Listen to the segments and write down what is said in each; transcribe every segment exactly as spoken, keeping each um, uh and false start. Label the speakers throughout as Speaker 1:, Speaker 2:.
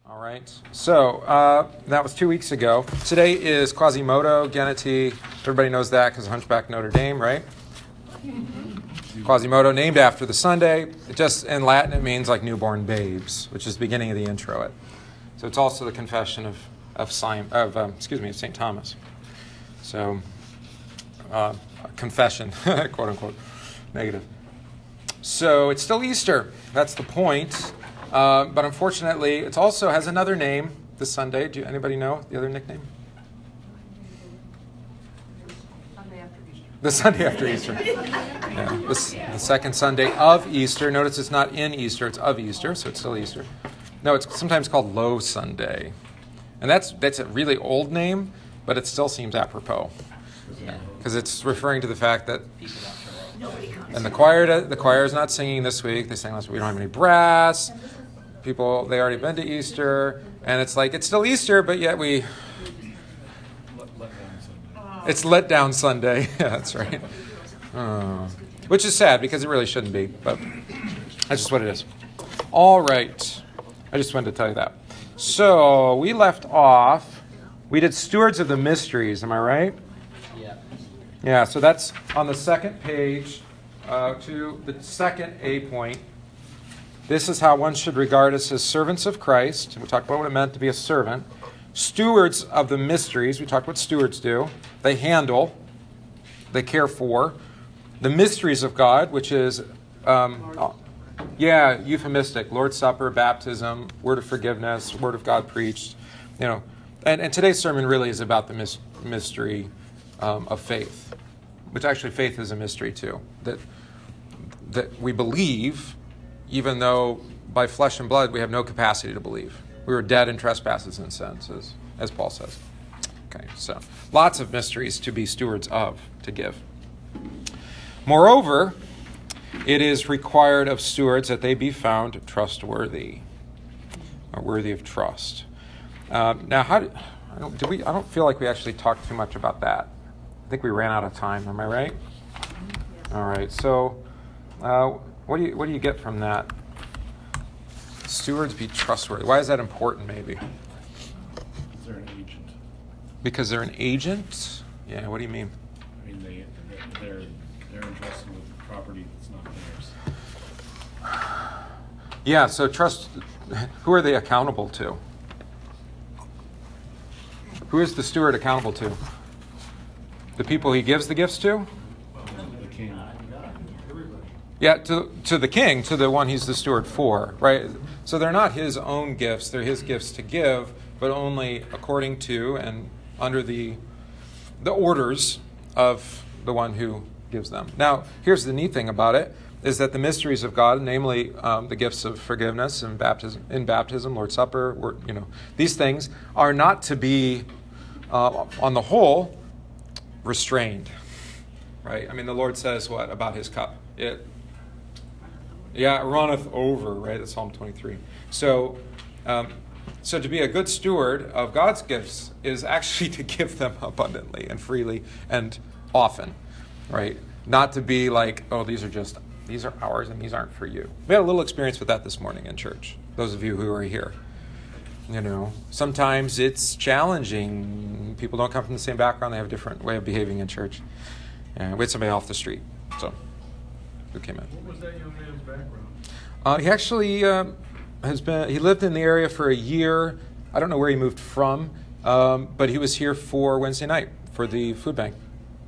Speaker 1: All right. So uh, that was two weeks ago. Today is Quasimodo, Genitive. Everybody knows that because Hunchback Notre Dame, right? Quasimodo, named after the Sunday. It just in Latin it means like newborn babes, which is the beginning of the intro. It. So it's also the confession of of Simon, of um, excuse me, of Saint Thomas. So uh, confession, quote unquote, negative. So it's still Easter. That's the point. Uh, but unfortunately, it also has another name this Sunday. Do you, anybody know the other nickname?
Speaker 2: Sunday after Easter.
Speaker 1: The Sunday after Easter. Yeah, the, the second Sunday of Easter. Notice it's not in Easter, it's of Easter, so it's still Easter. No, it's sometimes called Low Sunday. And that's that's a really old name, but it still seems apropos. Because yeah, it's referring to the fact that and the choir the choir is not singing this week. They sang last week. We don't have any brass. People, they already been to Easter, and it's like it's still Easter, but yet we
Speaker 3: Let, let down Sunday.
Speaker 1: it's let down Sunday. Yeah, that's right. Uh, which is sad because it really shouldn't be, but that's just what it is. All right. I just wanted to tell you that. So we left off. We did Stewards of the Mysteries. Am I right?
Speaker 4: Yeah.
Speaker 1: Yeah. So that's on the second page uh, to the second A point. This is how one should regard us as servants of Christ. We talked about what it meant to be a servant. Stewards of the mysteries. We talked what stewards do. They handle. They care for. The mysteries of God, which is, um, oh, yeah, euphemistic. Lord's Supper, baptism, word of forgiveness, word of God preached. You know, and, and today's sermon really is about the mis- mystery um, of faith, which actually faith is a mystery too. That that we believe, even though by flesh and blood we have no capacity to believe. We were dead in trespasses and sins, as, as Paul says. Okay, so lots of mysteries to be stewards of, to give. Moreover, it is required of stewards that they be found trustworthy, or worthy of trust. Um, now, how do, I don't, do we? I don't feel like we actually talked too much about that. I think we ran out of time. Am I right? All right. So, uh, what do you what do you get from that? Stewards be trustworthy. Why is that important? Maybe
Speaker 3: They're an agent.
Speaker 1: because they're an agent. Yeah. What do you mean?
Speaker 3: I mean, they they're they're entrusted with property that's not theirs.
Speaker 1: Yeah. So trust. Who are they accountable to? Who is the steward accountable to? The people he gives the gifts to?
Speaker 3: The king.
Speaker 1: Yeah, to to the king, to the one he's the steward for, right? So they're not his own gifts, they're his gifts to give, but only according to and under the the orders of the one who gives them. Now, here's the neat thing about it, is that the mysteries of God, namely um, the gifts of forgiveness and baptism, in baptism, Lord's Supper, or, you know, these things are not to be, uh, on the whole, restrained, right? I mean, the Lord says what about his cup? It, yeah, it runneth over, right? That's Psalm twenty-three. So, um, so to be a good steward of God's gifts is actually to give them abundantly and freely and often, right? Not to be like, oh, these are just, these are ours and these aren't for you. We had a little experience with that this morning in church, those of you who are here. You know, sometimes it's challenging. People don't come from the same background. They have a different way of behaving in church. And we had somebody off the street, so who came in.
Speaker 5: What was that young man's background?
Speaker 1: Uh, he actually uh, has been, he lived in the area for a year. I don't know where he moved from, um, but he was here for Wednesday night for the food bank.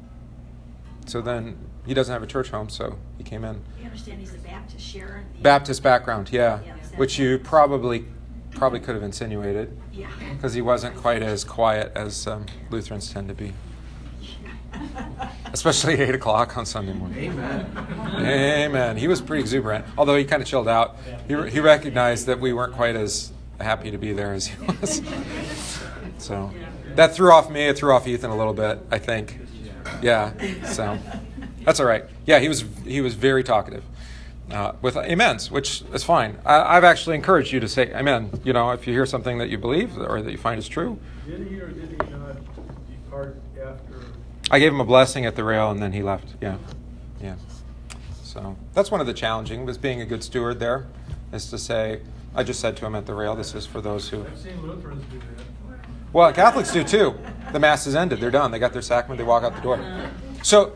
Speaker 1: So then he doesn't have a church home, so he came in.
Speaker 2: You understand he's a Baptist, Sharon?
Speaker 1: Baptist background, yeah,
Speaker 2: Yeah,
Speaker 1: which you probably probably could have insinuated,
Speaker 2: Yeah.
Speaker 1: because he wasn't quite as quiet as um, Lutherans tend to be, especially at eight o'clock on Sunday morning.
Speaker 4: Amen.
Speaker 1: Amen. He was pretty exuberant, although he kind of chilled out. He, he recognized that we weren't quite as happy to be there as he was. So that threw off me. It threw off Ethan a little bit, I think. Yeah. So that's all right. Yeah, he was he was very talkative uh, with amens, which is fine. I, I've actually encouraged you to say amen. You know, if you hear something that you believe or that you find is true.
Speaker 5: Did he or did he not depart after?
Speaker 1: I gave him a blessing at the rail, and then he left. Yeah, yeah. So that's one of the challenging was being a good steward there, is to say, I just said to him at the rail, this is for those who...
Speaker 5: I've seen Lutherans do that.
Speaker 1: Well, Catholics do too. The Mass is ended. They're done. They got their sacrament. They walk out the door. So,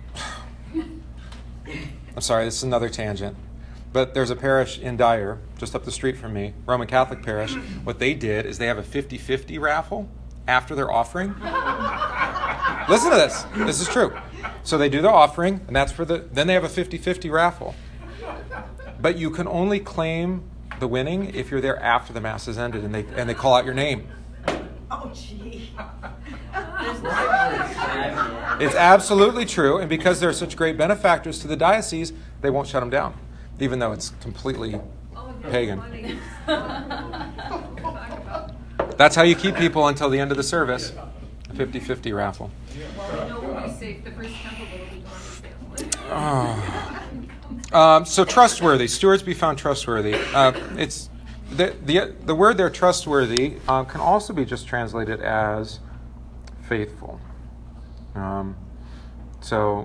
Speaker 1: I'm sorry, this is another tangent. But there's a parish in Dyer, just up the street from me, Roman Catholic parish. What they did is they have a fifty-fifty raffle after their offering. Listen to this. This is true. So they do their offering, and that's for the... Then they have a fifty-fifty raffle. But you can only claim the winning if you're there after the Mass is ended, and they and they call out your name.
Speaker 2: Oh, gee.
Speaker 1: It's absolutely true, and because they're such great benefactors to the diocese, they won't shut them down, even though it's completely pagan. That's how you keep people until the end of the service. A fifty-fifty raffle.
Speaker 4: Well, we know we'll be safe. The first temple will be gone.
Speaker 1: Oh. Um, so trustworthy. Stewards be found trustworthy. Uh, it's the, the the word there, trustworthy, uh, can also be just translated as faithful. Um, so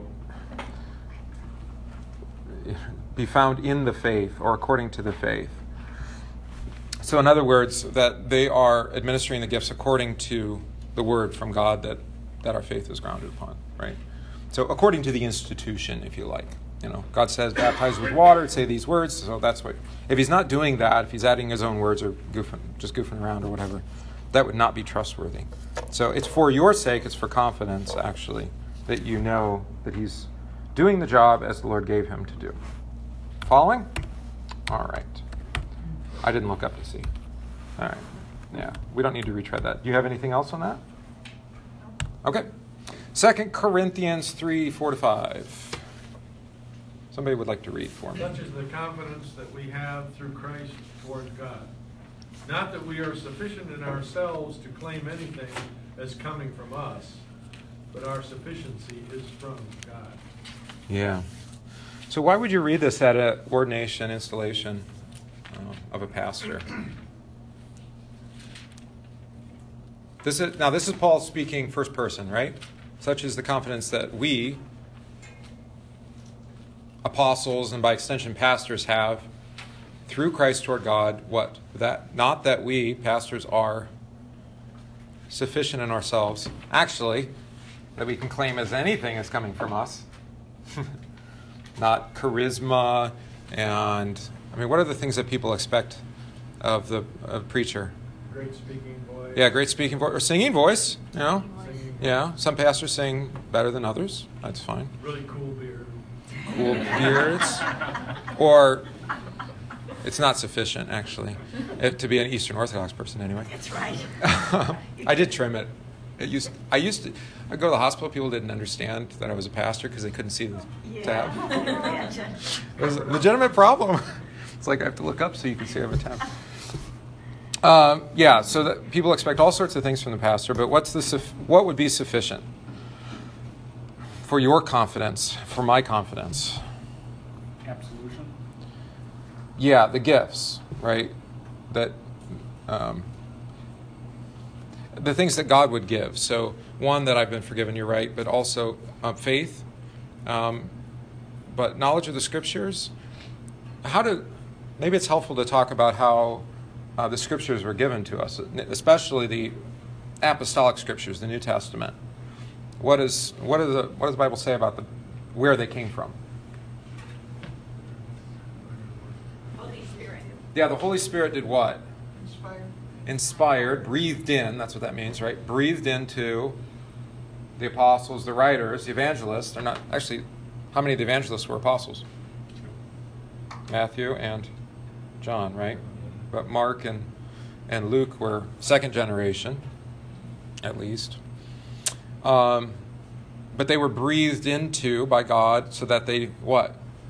Speaker 1: be found in the faith or according to the faith. So in other words, that they are administering the gifts according to the word from God that, that our faith is grounded upon, right? So according to the institution, if you like. You know, God says, baptize with water, say these words, so that's what... If he's not doing that, if he's adding his own words or goofing, just goofing around or whatever, that would not be trustworthy. So it's for your sake, it's for confidence, actually, that you know that he's doing the job as the Lord gave him to do. Following? All right. I didn't look up to see. All right. Yeah, we don't need to retread that. Do you have anything else on that? Okay. Second Corinthians three, four to five. Somebody would like to read for me.
Speaker 5: Such is the confidence that we have through Christ toward God. Not that we are sufficient in ourselves to claim anything as coming from us, but our sufficiency is from God.
Speaker 1: Yeah. So why would you read this at an ordination installation uh, of a pastor? This is, now, this is Paul speaking first person, right? Such is the confidence that we, apostles, and by extension pastors, have through Christ toward God. What? That not that we, pastors, are sufficient in ourselves. Actually, that we can claim as anything is coming from us. Not charisma and, I mean, what are the things that people expect of the of preacher?
Speaker 5: Great speaking voice.
Speaker 1: Yeah, great speaking voice. Or singing voice, you know.
Speaker 5: Singing voice.
Speaker 1: Yeah, some pastors sing better than others. That's fine.
Speaker 5: Really cool beard.
Speaker 1: Cool beards. Or it's not sufficient, actually, it, to be an Eastern Orthodox person anyway.
Speaker 2: That's right.
Speaker 1: I did trim it. It used. I used to. I'd go to the hospital. People didn't understand that I was a pastor because they couldn't see the
Speaker 2: Yeah.
Speaker 1: tab.
Speaker 2: Imagine.
Speaker 1: It was a legitimate problem. It's like I have to look up so you can see I have a tab. Um, yeah. So that people expect all sorts of things from the pastor, but what's the suf- what would be sufficient for your confidence, for my confidence?
Speaker 3: Absolution.
Speaker 1: Yeah, the gifts, right? That. Um, The things that God would give. So one, that I've been forgiven, you're right, but also uh, faith, um, but knowledge of the Scriptures. How to, maybe it's helpful to talk about how uh, the Scriptures were given to us, especially the apostolic Scriptures, the New Testament. What is what is the what does the Bible say about the where they came from?
Speaker 2: Holy Spirit.
Speaker 1: Yeah, the Holy Spirit did what?
Speaker 2: Inspired.
Speaker 1: Inspired, breathed in, that's what that means, right? Breathed into the apostles, the writers, the evangelists. They're not, actually, how many of the evangelists were apostles? Matthew and John, right? But Mark and, and Luke were second generation, at least. Um, but they were breathed into by God so that they, what?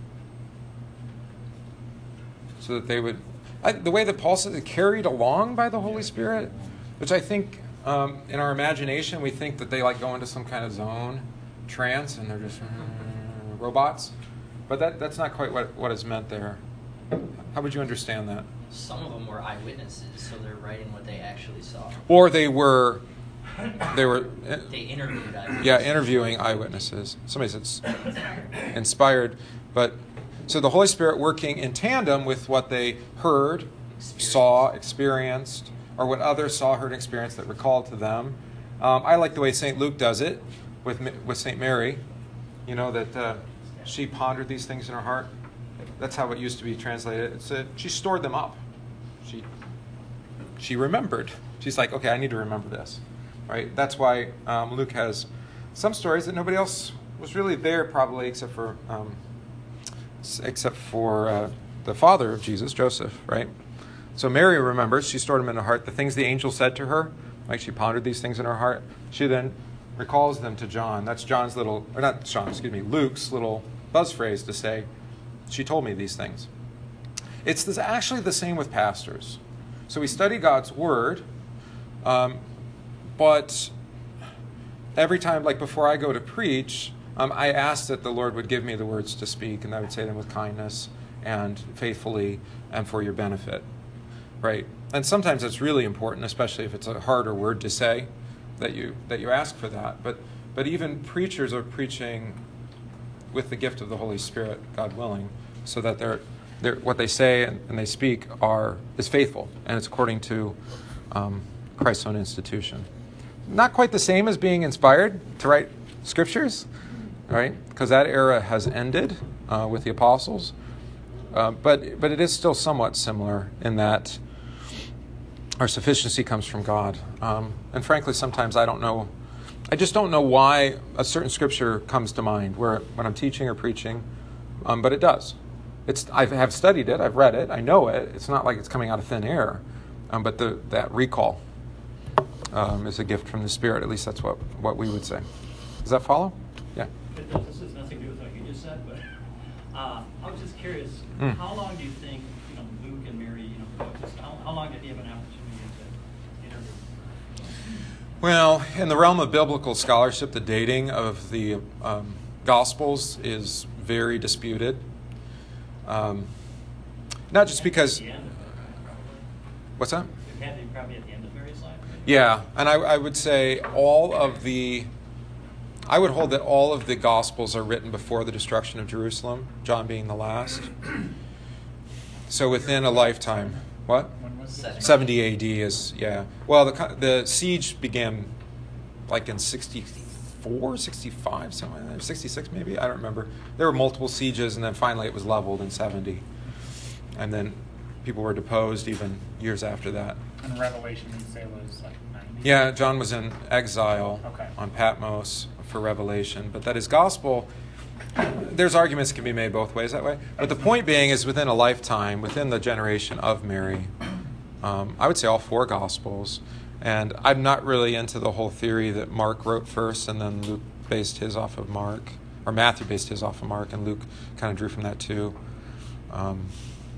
Speaker 1: So that they would... I, the way that Paul says it, carried along by the Holy Spirit, which I think um, in our imagination we think that they like go into some kind of zone, trance, and they're just uh, robots. But that that's not quite what, what is meant there. How would you understand that?
Speaker 6: Some of them were eyewitnesses, so they're writing what they actually saw.
Speaker 1: Or they were, they were, uh,
Speaker 6: They interviewed eyewitnesses.
Speaker 1: yeah, interviewing eyewitnesses. Somebody said s- inspired, but so the Holy Spirit working in tandem with what they heard
Speaker 6: Experience.
Speaker 1: saw, experienced, or what others saw, heard, and experienced that recalled to them. Um, I like the way Saint Luke does it with with Saint Mary. You know, that uh, she pondered these things in her heart. That's how it used to be translated. It's a, she stored them up. She she remembered. She's like, okay, I need to remember this, right? That's why um, Luke has some stories that nobody else was really there, probably, except for um, except for uh, the father of Jesus, Joseph, right? So Mary remembers. She stored them in her heart. The things the angel said to her, like she pondered these things in her heart. She then recalls them to John. That's John's little, or not John, excuse me, Luke's little buzz phrase to say, she told me these things. It's this, actually the same with pastors. So we study God's word, um, but every time, like before I go to preach, um, I ask that the Lord would give me the words to speak, and I would say them with kindness and faithfully and for your benefit, right? And sometimes it's really important, especially if it's a harder word to say, that you that you ask for that. But but even preachers are preaching with the gift of the Holy Spirit, God willing, so that they're, they're what they say and, and they speak are is faithful, and it's according to um, Christ's own institution. Not quite the same as being inspired to write scriptures, right? Because that era has ended uh, with the apostles. Uh, but but it is still somewhat similar in that our sufficiency comes from God. Um, and frankly, sometimes I don't know, I just don't know why a certain scripture comes to mind where when I'm teaching or preaching, um, but it does. It's I have studied it, I've read it, I know it. It's not like it's coming out of thin air, um, but the, that recall um, is a gift from the Spirit. At least that's what, what we would say. Does that follow? Yeah.
Speaker 7: It does. This has nothing to do with what you just said, but uh, I was just curious.
Speaker 1: Mm.
Speaker 7: How long do you think, you know, Luke and Mary, you know, just how, how long did he have an opportunity to interview?
Speaker 1: Well, in the realm of biblical scholarship, the dating of the um, Gospels is very disputed. Um, not just because...
Speaker 7: At the end of it, probably.
Speaker 1: What's that?
Speaker 7: It had to be probably at the end of Mary's life.
Speaker 1: Yeah, and I, I would say all of the... I would hold that all of the Gospels are written before the destruction of Jerusalem, John being the last. So within a lifetime. What?
Speaker 6: When was it?
Speaker 1: seventy A D is, yeah. Well, the the siege began like in sixty-four, sixty-five, something like that, sixty-six maybe? I don't remember. There were multiple sieges, and then finally it was leveled in seventy. And then people were deposed even years after that.
Speaker 8: And Revelation, you say, was like ninety?
Speaker 1: Yeah, John was in exile
Speaker 8: Okay.
Speaker 1: on Patmos for Revelation, but that his gospel, there's arguments that can be made both ways that way. But the point being is within a lifetime, within the generation of Mary, um, I would say all four gospels. And I'm not really into the whole theory that Mark wrote first and then Luke based his off of Mark, or Matthew based his off of Mark, and Luke kind of drew from that too. Um,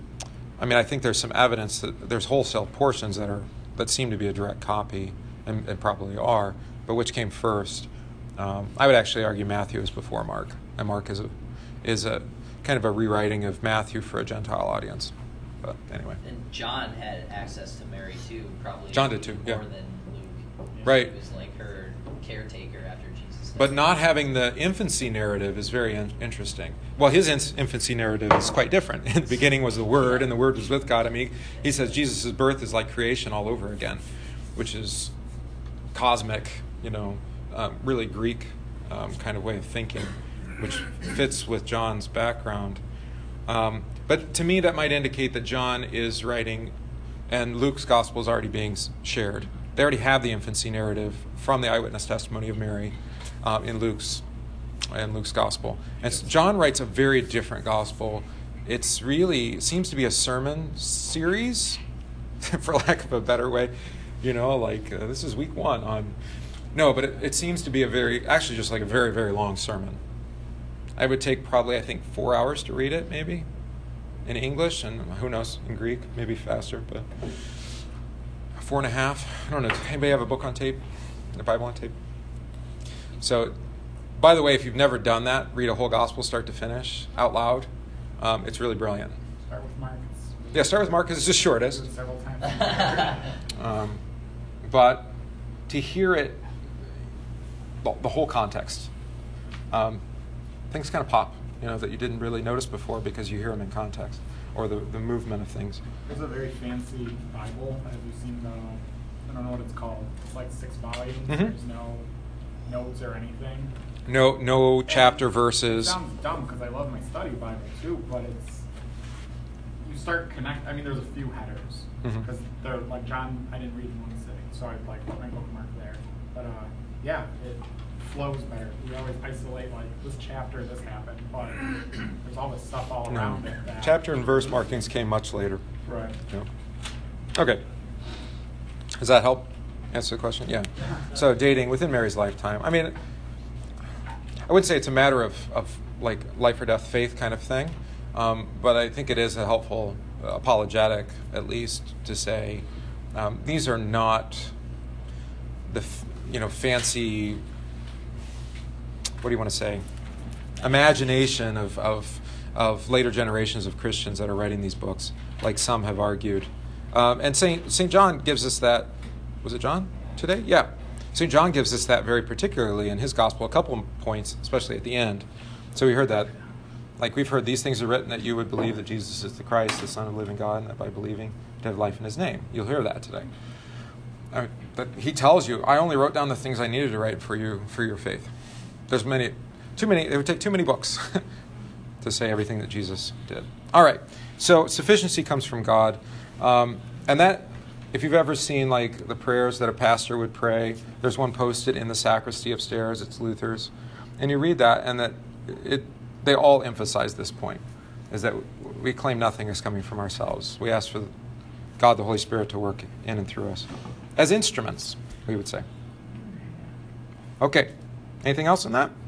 Speaker 1: I mean, I think there's some evidence that there's wholesale portions that are that seem to be a direct copy, and, and probably are, but which came first? Um, I would actually argue Matthew is before Mark, and Mark is a is a kind of a rewriting of Matthew for a Gentile audience. But anyway,
Speaker 6: And John had access to Mary too, probably.
Speaker 1: John did too,
Speaker 6: more
Speaker 1: yeah.
Speaker 6: than Luke.
Speaker 1: Right.
Speaker 6: He was like her caretaker after Jesus died.
Speaker 1: but not having the infancy narrative is very in- interesting. Well, his in- infancy narrative is quite different. In the beginning was the Word, and the Word was with God. I mean, he says Jesus' birth is like creation all over again, which is cosmic, you know, um, really Greek um, kind of way of thinking, which fits with John's background. Um, but to me, that might indicate that John is writing, and Luke's gospel is already being shared. They already have the infancy narrative from the eyewitness testimony of Mary uh, in Luke's in Luke's gospel. And so John writes a very different gospel. It's really it seems to be a sermon series, for lack of a better way. You know, like uh, this is week one on. No, but it, it seems to be a very, actually just like a very, very long sermon. I would take probably, I think, four hours to read it, maybe, in English, and who knows, in Greek, maybe faster, but four and a half. I don't know. Does anybody have a book on tape? A Bible on tape? So, by the way, if you've never done that, read a whole gospel start to finish out loud. Um, it's really brilliant.
Speaker 8: Start with Mark.
Speaker 1: Yeah, start with Mark because it's the shortest.
Speaker 8: Do it several times.
Speaker 1: Um, but to hear it, the, the whole context, um, things kind of pop, you know, that you didn't really notice before because you hear them in context. or the, the movement of things.
Speaker 8: There's a very fancy Bible. Have you seen the, I don't know what it's called. It's like six volumes.
Speaker 1: Mhm.
Speaker 8: There's no notes or anything.
Speaker 1: No, no chapter
Speaker 8: It
Speaker 1: verses.
Speaker 8: sounds dumb because I love my study Bible too, but it's, you start connect, I mean, there's a few headers.
Speaker 1: Mhm.
Speaker 8: Because they're like John, I didn't read in one sitting, so I like put my bookmark there. But uh, yeah, it flows better. We always isolate like this chapter, this happened, but there's all this stuff all
Speaker 1: No.
Speaker 8: around it. That,
Speaker 1: Chapter and verse markings came much later.
Speaker 8: Right.
Speaker 1: Yeah. Okay. Does that help answer the question? Yeah. So dating within Mary's lifetime. I mean, I wouldn't say it's a matter of, of like life or death faith kind of thing, um, but I think it is a helpful apologetic, at least, to say um, these are not the f- you know fancy. What do you want to say? Imagination of of of later generations of Christians that are writing these books, like some have argued. Um, and Saint Saint John gives us that. Was it John today? Yeah. Saint John gives us that very particularly in his gospel, a couple of points, especially at the end. So we heard that, like we've heard, these things are written that you would believe that Jesus is the Christ, the Son of the living God, and that by believing to have life in his name. You'll hear that today. I mean, but he tells you, I only wrote down the things I needed to write for you for your faith. There's many, too many, it would take too many books to say everything that Jesus did. All right, so sufficiency comes from God. Um, and that, if you've ever seen like the prayers that a pastor would pray, there's one posted in the sacristy upstairs, it's Luther's. And you read that, and that it they all emphasize this point, is that we claim nothing is coming from ourselves. We ask for God, the Holy Spirit, to work in and through us. As instruments, we would say. Okay, anything else in that?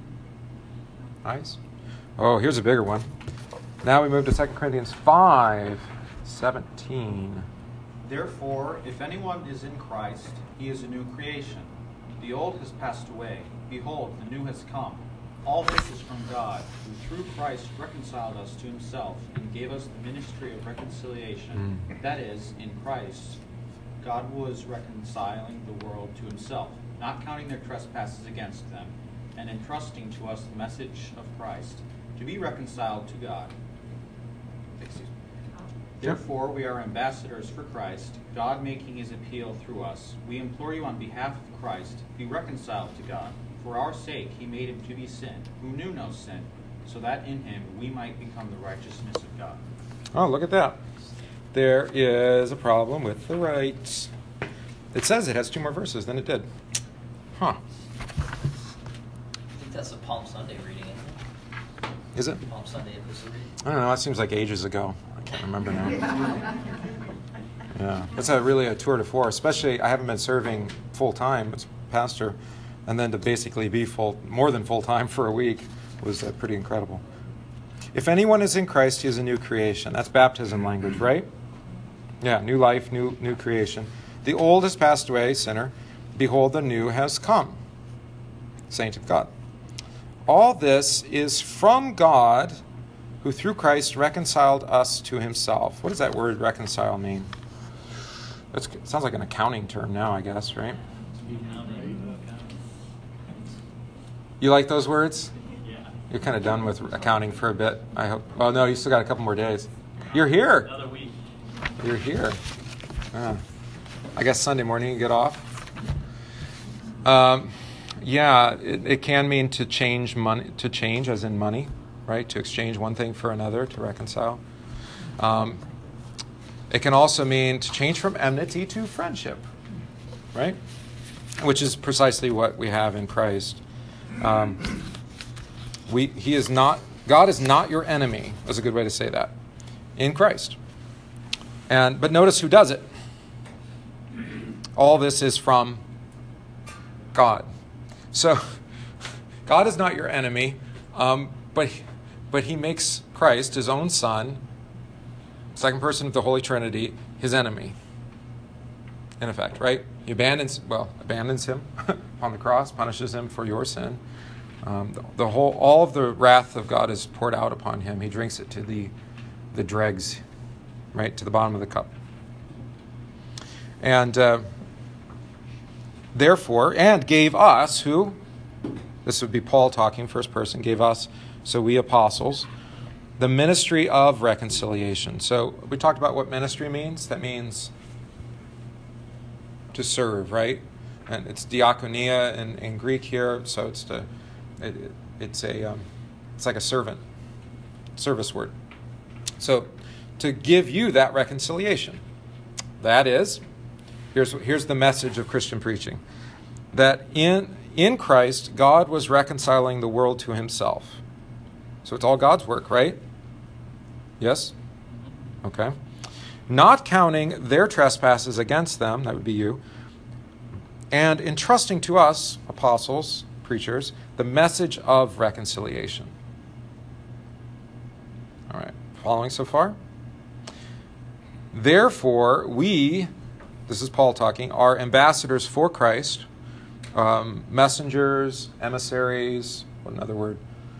Speaker 1: Nice. Oh, here's a bigger one. Now we move to Second Corinthians five seventeen.
Speaker 9: Therefore, if anyone is in Christ, he is a new creation. The old has passed away. Behold, the new has come. All this is from God, who through Christ reconciled us to himself and gave us the ministry of reconciliation.
Speaker 1: Mm.
Speaker 9: That is, in Christ, God was reconciling the world to himself, not counting their trespasses against them, and entrusting to us the message of Christ, to be reconciled to God. Excuse me. Therefore, we are ambassadors for Christ, God making his appeal through us. We implore you on behalf of Christ, be reconciled to God. For our sake he made him to be sin, who knew no sin, so that in him we might become the righteousness of God.
Speaker 1: Oh, look at that. There is a problem with the right. It says it has two more verses than it did. Huh.
Speaker 6: I think that's a Palm Sunday reading, isn't it?
Speaker 1: Is it?
Speaker 6: Palm Sunday epistle reading.
Speaker 1: I don't know. That seems like ages ago. I can't remember now. Yeah. It's a really a tour de force, especially I haven't been serving full time as pastor, and then to basically be full, more than full time for a week was uh, pretty incredible. If anyone is in Christ, he is a new creation. That's baptism language, right? Yeah, new life, new new creation. The old has passed away, sinner. Behold, the new has come, saint of God. All this is from God, who through Christ reconciled us to himself. What does that word reconcile mean? That's, it sounds like an accounting term now, I guess, right? You like those words?
Speaker 7: Yeah.
Speaker 1: You're kind of done with accounting for a bit, I hope. Oh, no, you still got a couple more days. You're here.
Speaker 7: Another week.
Speaker 1: You're here. Ah. I guess Sunday morning you get off. Um, yeah, it, it can mean to change money, to change as in money, right? To exchange one thing for another, to reconcile. Um, it can also mean to change from enmity to friendship, right? Which is precisely what we have in Christ. Um, we, he is not, God is not your enemy, is a good way to say that, in Christ. And but notice who does it. All this is from God. So God is not your enemy, um, but but he makes Christ, his own son, second person of the Holy Trinity, his enemy. In effect, right? He abandons, well, abandons him on the cross, punishes him for your sin. Um, the, the whole, all of the wrath of God is poured out upon him. He drinks it to the the dregs, right, to the bottom of the cup. And uh, therefore, and gave us, who? This would be Paul talking, first person, gave us, so we apostles, the ministry of reconciliation. So we talked about what ministry means. That means to serve, right? And it's diakonia in, in Greek here, so it's to it, it, it's a um, it's like a servant service word. So to give you that reconciliation, that is, here's here's the message of Christian preaching, that in in Christ God was reconciling the world to Himself. So it's all God's work, right? Yes? Okay. Not counting their trespasses against them, that would be you, and entrusting to us, apostles, preachers, the message of reconciliation. All right. Following so far? Therefore, we, this is Paul talking, are ambassadors for Christ, um, messengers, emissaries, what another word?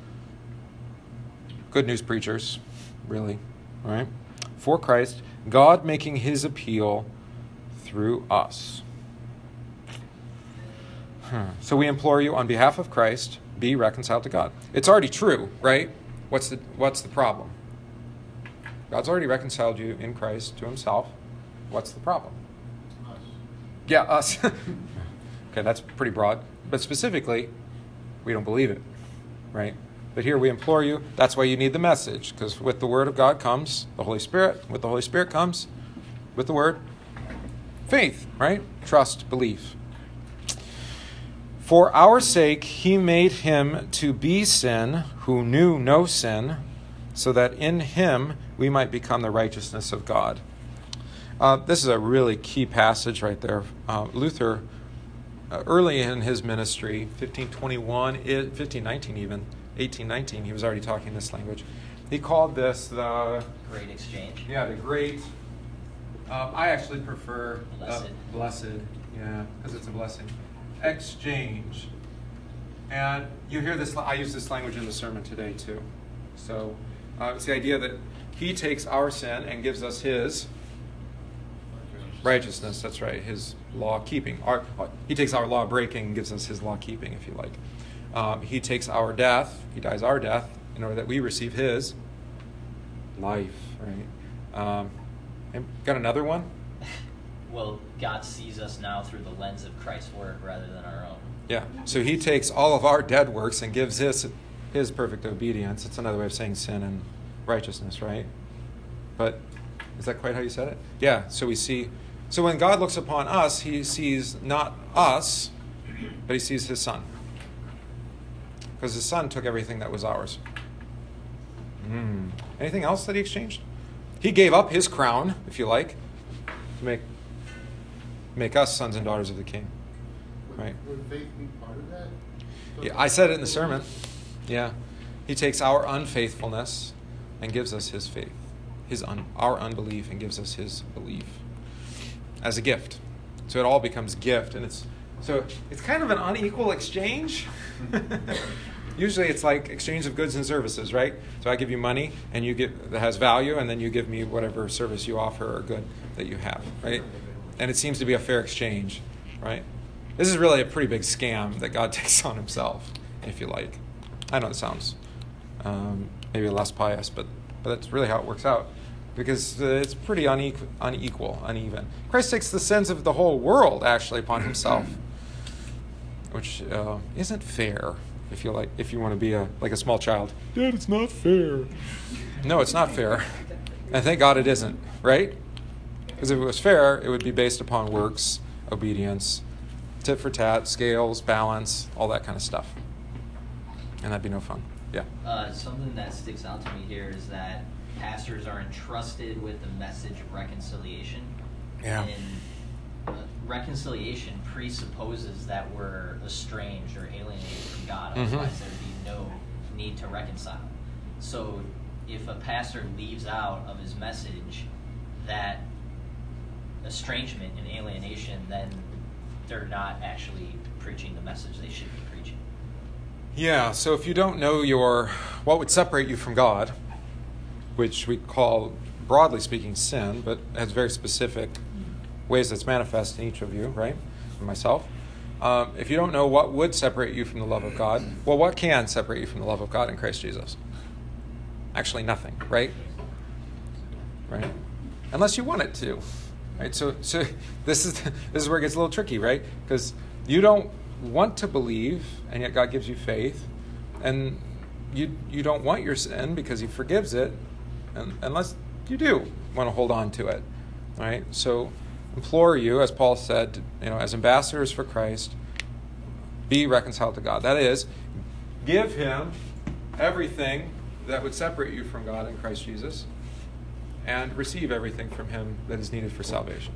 Speaker 1: Good news preachers, really, right? For Christ, God making His appeal through us. Hmm. So we implore you on behalf of Christ, be reconciled to God. It's already true, right? What's the what's the problem? God's already reconciled you in Christ to Himself. What's the problem?
Speaker 5: Us.
Speaker 1: Yeah, us. Okay, that's pretty broad. But specifically, we don't believe it, right? But here we implore you. That's why you need the message, because with the Word of God comes the Holy Spirit. With the Holy Spirit comes, with the Word, faith, right? Trust, belief. For our sake, He made Him to be sin who knew no sin, so that in Him we might become the righteousness of God. Uh, this is a really key passage right there. Uh, Luther, uh, early in his ministry, fifteen twenty-one, fifteen nineteen even, eighteen nineteen, he was already talking this language. He called this the...
Speaker 6: Great exchange.
Speaker 1: Yeah, the great... Um, I actually prefer...
Speaker 6: Blessed.
Speaker 1: Uh, blessed, yeah, because it's a blessing. Exchange. And you hear this, I use this language in the sermon today too. So uh, it's the idea that He takes our sin and gives us His righteousness. That's right, His law keeping. Our, he takes our law breaking and gives us His law keeping, if you like. Um, he takes our death, He dies our death in order that we receive His life, right? Um, and got another one?
Speaker 6: Well, God sees us now through the lens of Christ's work rather than our own.
Speaker 1: Yeah. So He takes all of our dead works and gives His His perfect obedience. It's another way of saying sin and righteousness, right? But is that quite how you said it? Yeah. So we see. So when God looks upon us, He sees not us, but He sees His Son, because His Son took everything that was ours. Mm. Anything else that He exchanged? He gave up His crown, if you like, to make make us sons and daughters of the King. Right.
Speaker 10: Would faith be part of that?
Speaker 1: Yeah, I said it in the sermon. Yeah. He takes our unfaithfulness and gives us His faith, his un, our unbelief, and gives us His belief as a gift. So it all becomes gift, and it's so it's kind of an unequal exchange. Usually it's like exchange of goods and services, right? So I give you money and you get that has value, and then you give me whatever service you offer or good that you have, right? And it seems to be a fair exchange, right? This is really a pretty big scam that God takes on Himself, if you like. I know it sounds um, maybe less pious, but but that's really how it works out, because uh, it's pretty unequ- unequal, uneven. Christ takes the sins of the whole world actually upon Himself, which uh, isn't fair. If you like, if you want to be a like a small child, Dad, it's not fair. No, it's not fair, and thank God it isn't, right? Because if it was fair, it would be based upon works, obedience, tit for tat, scales, balance, all that kind of stuff. And that'd be no fun. Yeah.
Speaker 6: Uh, something that sticks out to me here is that pastors are entrusted with the message of reconciliation.
Speaker 1: Yeah.
Speaker 6: And uh, reconciliation presupposes that we're estranged or alienated from God.
Speaker 1: Mhm.
Speaker 6: Otherwise, there'd be no need to reconcile. So if a pastor leaves out of his message that estrangement and alienation, then they're not actually preaching the message they should be preaching.
Speaker 1: Yeah, so if you don't know your what would separate you from God, which we call, broadly speaking, sin, but has very specific ways that's manifest in each of you, right? And myself. Um, if you don't know what would separate you from the love of God, well, what can separate you from the love of God in Christ Jesus? Actually nothing, right? Right? Unless you want it to. Right? So so this is this is where it gets a little tricky, right? Because you don't want to believe, and yet God gives you faith, and you you don't want your sin because he forgives it, and, unless you do want to hold on to it. Right? So implore you, as Paul said, you know, as ambassadors for Christ, be reconciled to God. That is, give him everything that would separate you from God in Christ Jesus, and receive everything from him that is needed for salvation.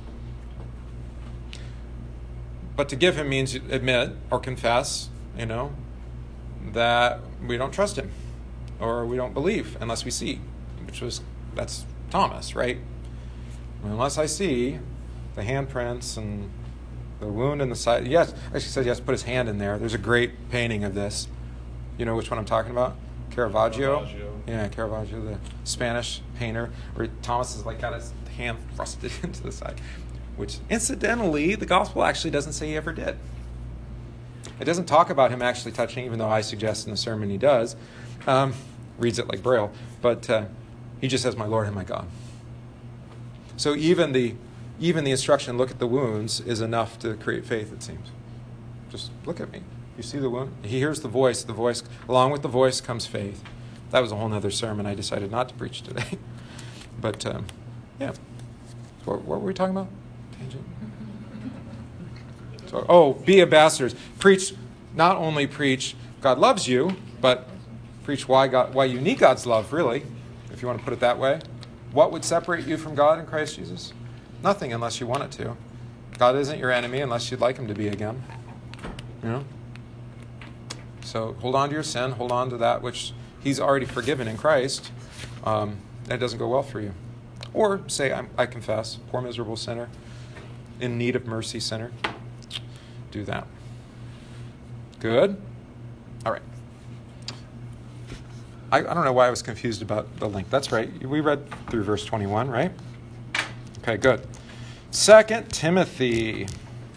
Speaker 1: But to give him means admit or confess, you know, that we don't trust him or we don't believe unless we see, which was, that's Thomas, right? Unless I see the handprints and the wound in the side. Yes, actually said yes, put his hand in there. There's a great painting of this. You know which one I'm talking about? Caravaggio.
Speaker 3: Caravaggio.
Speaker 1: Yeah, Caravaggio, the Spanish painter, where Thomas has like got his hand thrusted into the side, which incidentally, the gospel actually doesn't say he ever did. It doesn't talk about him actually touching, even though I suggest in the sermon he does. Um, reads it like Braille, but uh, he just says, "My Lord and my God." So even the even the instruction, look at the wounds, is enough to create faith, it seems. Just look at me. You see the wound? He hears the voice. The voice, along with the voice comes faith. That was a whole other sermon I decided not to preach today. But, um, yeah. What, what were we talking about? Tangent? So, oh, be ambassadors. Preach, not only preach God loves you, but preach why God, why you need God's love, really, if you want to put it that way. What would separate you from God in Christ Jesus? Nothing unless you want it to. God isn't your enemy unless you'd like him to be again. You know? So hold on to your sin. Hold on to that which he's already forgiven in Christ. Um, and it doesn't go well for you. Or say, I'm, I confess, poor miserable sinner, in need of mercy sinner. Do that. Good? All right. I, I don't know why I was confused about the link. That's right. We read through verse twenty-one, right? Okay, good. Second Timothy.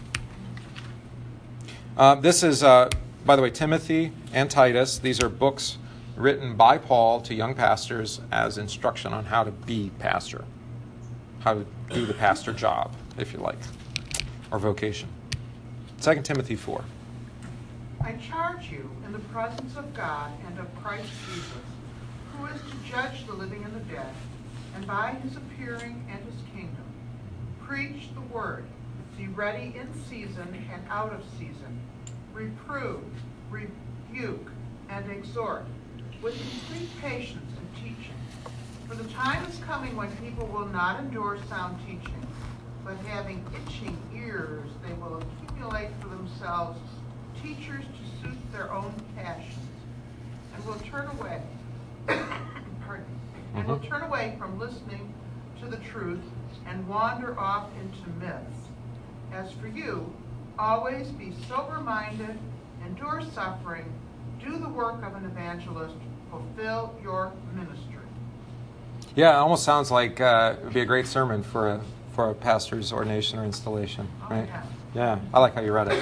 Speaker 1: Uh, this is, uh, by the way, Timothy and Titus. These are books written by Paul to young pastors as instruction on how to be pastor, how to do the pastor job, if you like, or vocation. Second Timothy four.
Speaker 2: I charge you in the presence of God and of Christ Jesus, who is to judge the living and the dead, and by his appearing and his kingdom, preach the word, be ready in season and out of season, reprove, rebuke, and exhort, with complete patience and teaching. For the time is coming when people will not endure sound teaching, but having itching ears, they will accumulate for themselves teachers to suit their own passions, and will turn away, pardon, and will turn away from listening to the truth and wander off into myths. As for you, always be sober-minded, endure suffering, do the work of an evangelist, fulfill your ministry.
Speaker 1: Yeah, it almost sounds like uh, it would be a great sermon for a for a pastor's ordination or installation, right?
Speaker 2: Oh, yeah.
Speaker 1: Yeah, I like how you read it.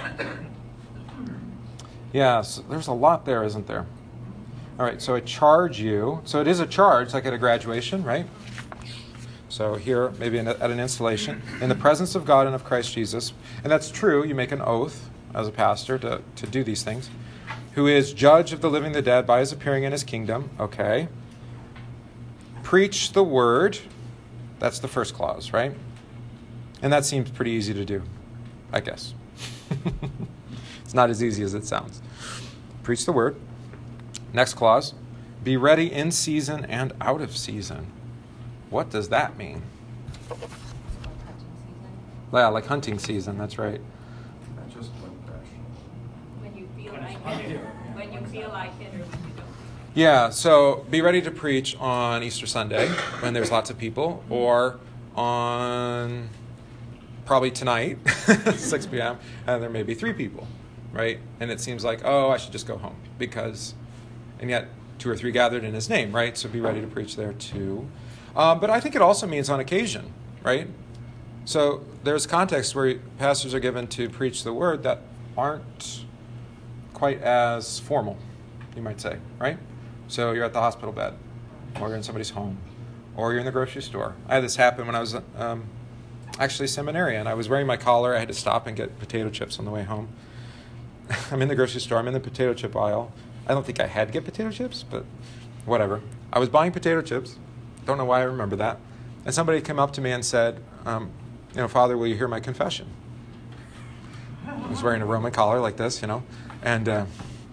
Speaker 1: Yeah, so there's a lot there, isn't there? All right, so I charge you. So it is a charge, like at a graduation, right? So here, maybe in a, at an installation, in the presence of God and of Christ Jesus, and that's true, you make an oath as a pastor to, to do these things, who is judge of the living and the dead by his appearing in his kingdom, okay. Preach the word, that's the first clause, right? And that seems pretty easy to do, I guess. It's not as easy as it sounds. Preach the word. Next clause, be ready in season and out of season. What does that mean? Yeah, like hunting season, that's right.
Speaker 3: Just one crash.
Speaker 4: When you feel like it, or when you feel like it, or when you don't.
Speaker 1: Yeah, so be ready to preach on Easter Sunday when there's lots of people, or on probably tonight, six p.m., and there may be three people, right? And it seems like, oh, I should just go home because, and yet two or three gathered in his name, right? So be ready to preach there too. Um, but I think it also means on occasion, right? So there's contexts where pastors are given to preach the word that aren't quite as formal, you might say, right? So you're at the hospital bed, or you're in somebody's home, or you're in the grocery store. I had this happen when I was um, actually a seminarian. I was wearing my collar. I had to stop and get potato chips on the way home. I'm in the grocery store. I'm in the potato chip aisle. I don't think I had to get potato chips, but whatever. I was buying potato chips. Don't know why I remember that. And somebody came up to me and said, um, you know, Father, will you hear my confession? I was wearing a Roman collar like this, you know. And, uh,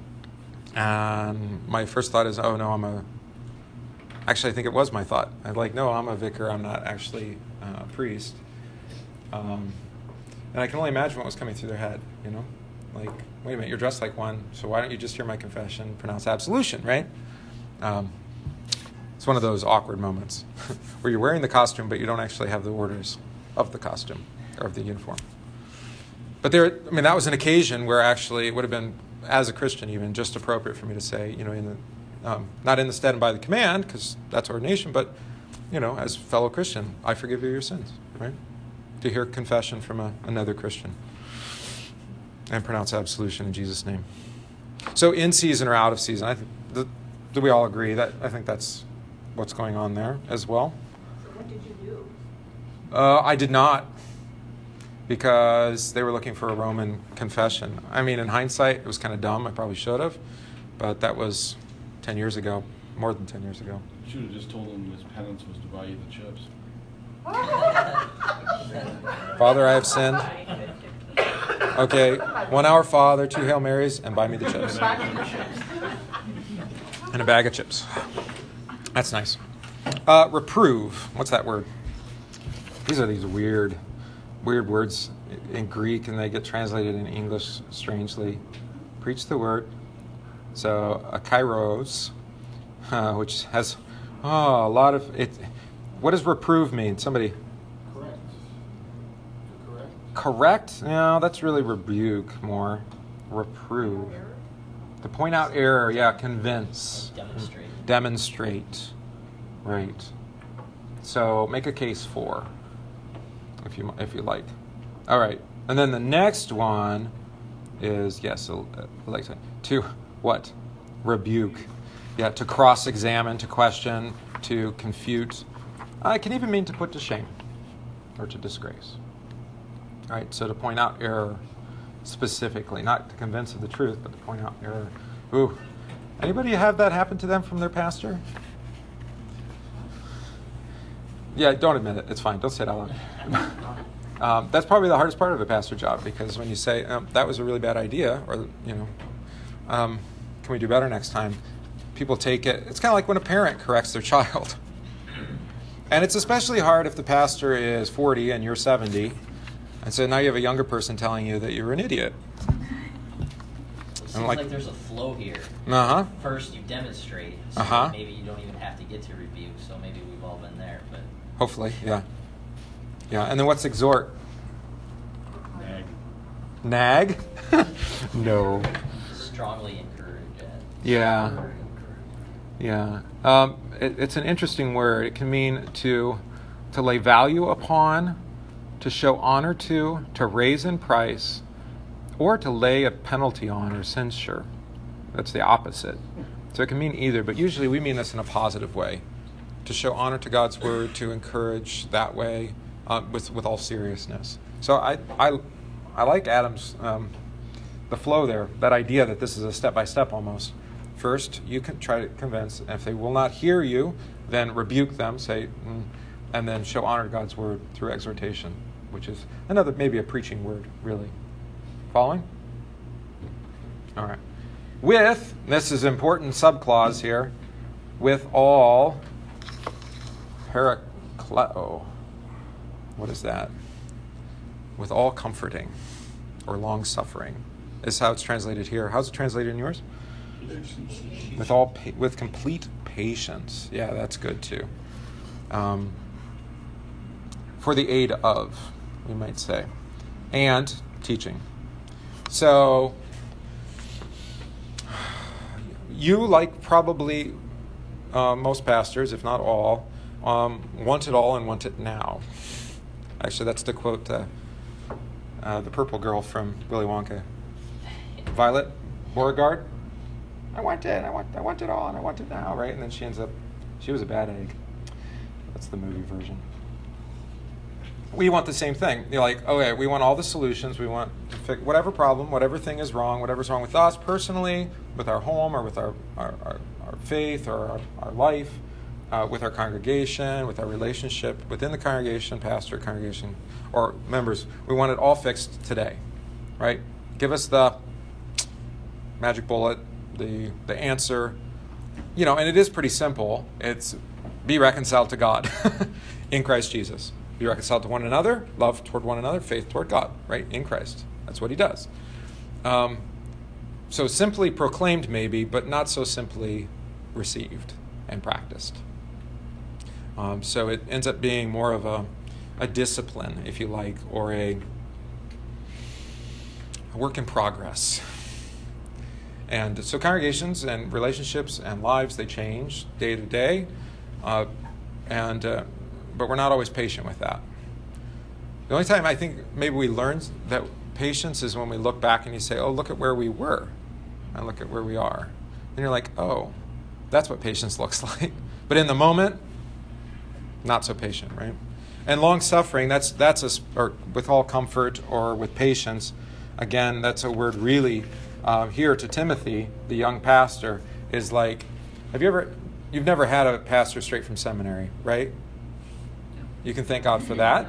Speaker 1: and my first thought is, oh, no, I'm a... Actually, I think it was my thought. I'm like, no, I'm a vicar. I'm not actually uh, a priest. Um, and I can only imagine what was coming through their head, you know. Like, wait a minute, you're dressed like one, so why don't you just hear my confession, pronounce absolution, right? Um, it's one of those awkward moments where you're wearing the costume, but you don't actually have the orders of the costume or of the uniform. But there, I mean, that was an occasion where actually it would have been, as a Christian even, just appropriate for me to say, you know, in the, um, not in the stead and by the command, because that's ordination, but, you know, as fellow Christian, I forgive you your sins, right? To hear confession from a, another Christian and pronounce absolution in Jesus' name. So in season or out of season, I th- th- do we all agree that I think that's what's going on there as well?
Speaker 4: So what did you do?
Speaker 1: Uh, I did not, because they were looking for a Roman confession. I mean, in hindsight, it was kind of dumb. I probably should have, but that was ten years ago, more than ten years ago.
Speaker 3: You should have just told him his penance was to buy you the chips.
Speaker 1: Father, I have sinned. Okay, one Our Father, two Hail Marys, and buy me the chips. And a bag of chips. That's nice. Uh, reprove. What's that word? These are these weird, weird words in Greek, and they get translated in English strangely. Preach the word. So, a kairos, uh, which has oh, a lot of it. What does reprove mean? Somebody.
Speaker 8: Correct. Correct.
Speaker 1: Correct? No, that's really rebuke more. Reprove. To point out error, yeah, convince.
Speaker 6: Demonstrate.
Speaker 1: Demonstrate. Right. So make a case for, if you if you like. All right. And then the next one is, yes, uh, like to what? Rebuke. Yeah, to cross-examine, to question, to confute. Uh, it can even mean to put to shame or to disgrace. All right, so to point out error specifically, not to convince of the truth, but to point out error. Ooh, anybody have that happen to them from their pastor? Yeah, don't admit it. It's fine. Don't say it out loud. um, that's probably the hardest part of a pastor job, because when you say, um, that was a really bad idea, or, you know, um, can we do better next time? People take it. It's kind of like when a parent corrects their child. And it's especially hard if the pastor is forty and you're seventy. And so now you have a younger person telling you that you're an idiot.
Speaker 6: It seems
Speaker 1: like-
Speaker 6: like, there's a flow here.
Speaker 1: Uh-huh.
Speaker 6: First you demonstrate, so
Speaker 1: Uh-huh.
Speaker 6: maybe you don't even have to get to rebuke, so maybe we've all been there, but
Speaker 1: Hopefully, yeah. Yeah, and then what's exhort?
Speaker 3: Nag.
Speaker 1: Nag? No.
Speaker 6: strongly encourage it.
Speaker 1: Yeah. Yeah. Um, it, it's an interesting word. It can mean to to lay value upon, to show honor to, to raise in price, or to lay a penalty on or censure. That's the opposite. So it can mean either, but usually we mean this in a positive way. To show honor to God's word, to encourage that way, uh, with with all seriousness. So I I I like Adam's um, the flow there. That idea that this is a step by step almost. First, you can try to convince. And if they will not hear you, then rebuke them. Say, mm, and then show honor to God's word through exhortation, which is another maybe a preaching word, really. Following? All right. With, this is important subclause here, with all parakleo. What is that? With all comforting or long suffering is how it's translated here. How's it translated in yours? With all pa- with complete patience. Yeah, that's good too. Um, for the aid of, we might say, and teaching. So you, like probably uh, most pastors, if not all, um, want it all and want it now. Actually, that's to quote uh, uh, the purple girl from Willy Wonka. Violet Beauregard? I want it, I want, I want it all, and I want it now, right? And then she ends up, she was a bad egg. That's the movie version. We want the same thing. You're like, okay, we want all the solutions. We want to fix whatever problem, whatever thing is wrong, whatever's wrong with us personally, with our home, or with our, our, our, our faith, or our, our life, uh, with our congregation, with our relationship within the congregation, pastor, congregation, or members. We want it all fixed today, right? Give us the magic bullet, the the answer. You know, and it is pretty simple. It's be reconciled to God in Christ Jesus. Be reconciled to one another, love toward one another, faith toward God, right? In Christ. That's what he does. Um, so simply proclaimed maybe, but not so simply received and practiced. Um, so it ends up being more of a, a discipline, if you like, or a, a work in progress. And so congregations and relationships and lives, they change day to day. Uh, and uh, but we're not always patient with that. The only time I think maybe we learn that patience is when we look back and you say, oh, look at where we were and look at where we are. And you're like, oh, that's what patience looks like. But in the moment, not so patient, right? And long suffering, that's that's a, or with all comfort or with patience, again, that's a word really uh, here to Timothy, the young pastor, is like, have you ever, you've never had a pastor straight from seminary, right? You can thank God for that.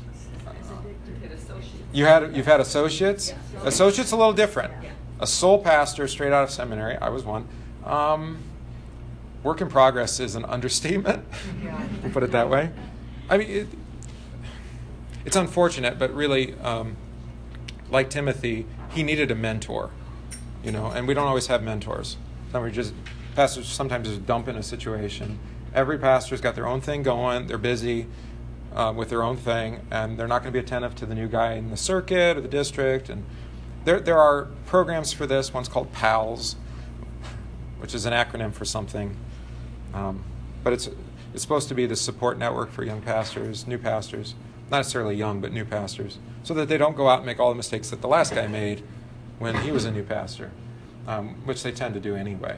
Speaker 1: You had you've had associates. Associates a little different. A sole pastor straight out of seminary. I was one. Um, work in progress is an understatement. We'll put it that way. I mean, it, it's unfortunate, but really, um, like Timothy, he needed a mentor. You know, and we don't always have mentors. Some just pastors sometimes just dump in a situation. Every pastor's got their own thing going. They're busy. Uh, with their own thing, and they're not going to be attentive to the new guy in the circuit or the district. And there there are programs for this. One's called PALS, which is an acronym for something. Um, but it's it's supposed to be the support network for young pastors, new pastors, not necessarily young, but new pastors, so that they don't go out and make all the mistakes that the last guy made when he was a new pastor, um, which they tend to do anyway.